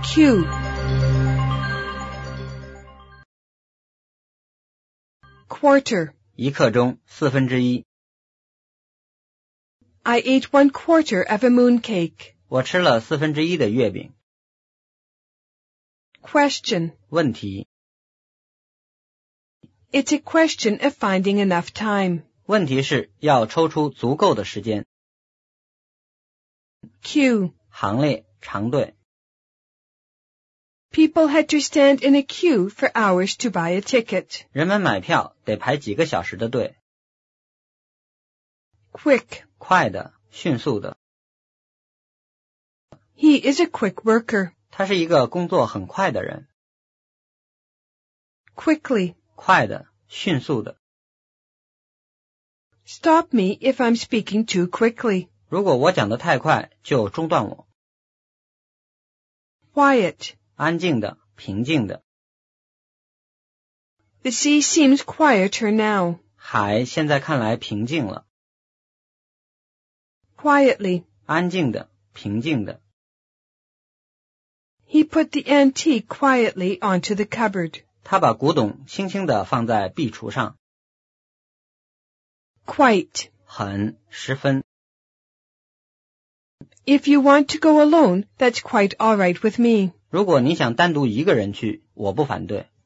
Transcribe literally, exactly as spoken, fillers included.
Q. Quarter. 一刻钟，四分之一。 I ate one quarter of a mooncake. 我吃了四分之一的月饼。 Question. 问题。 It's a question of finding enough time. 问题是要抽出足够的时间。 Queue. 行列，长队。 People had to stand in a queue for hours to buy a ticket. 人们买票得排几个小时的队。 Quick. 快的，迅速的。 He is a quick worker. 他是一个工作很快的人。 Quickly. 快的，迅速的。 Stop me if I'm speaking too quickly. 如果我讲得太快，就中断我。 Quiet. 安静的，平静的。 The sea seems quieter now. 海现在看来平静了。 Quietly. 安静的，平静的。 He put the antique quietly onto the cupboard. 他把古董轻轻地放在壁橱上。 Quite. 很，十分。 If you want to go alone, that's quite all right with me. 如果你想单独一个人去，我不反对。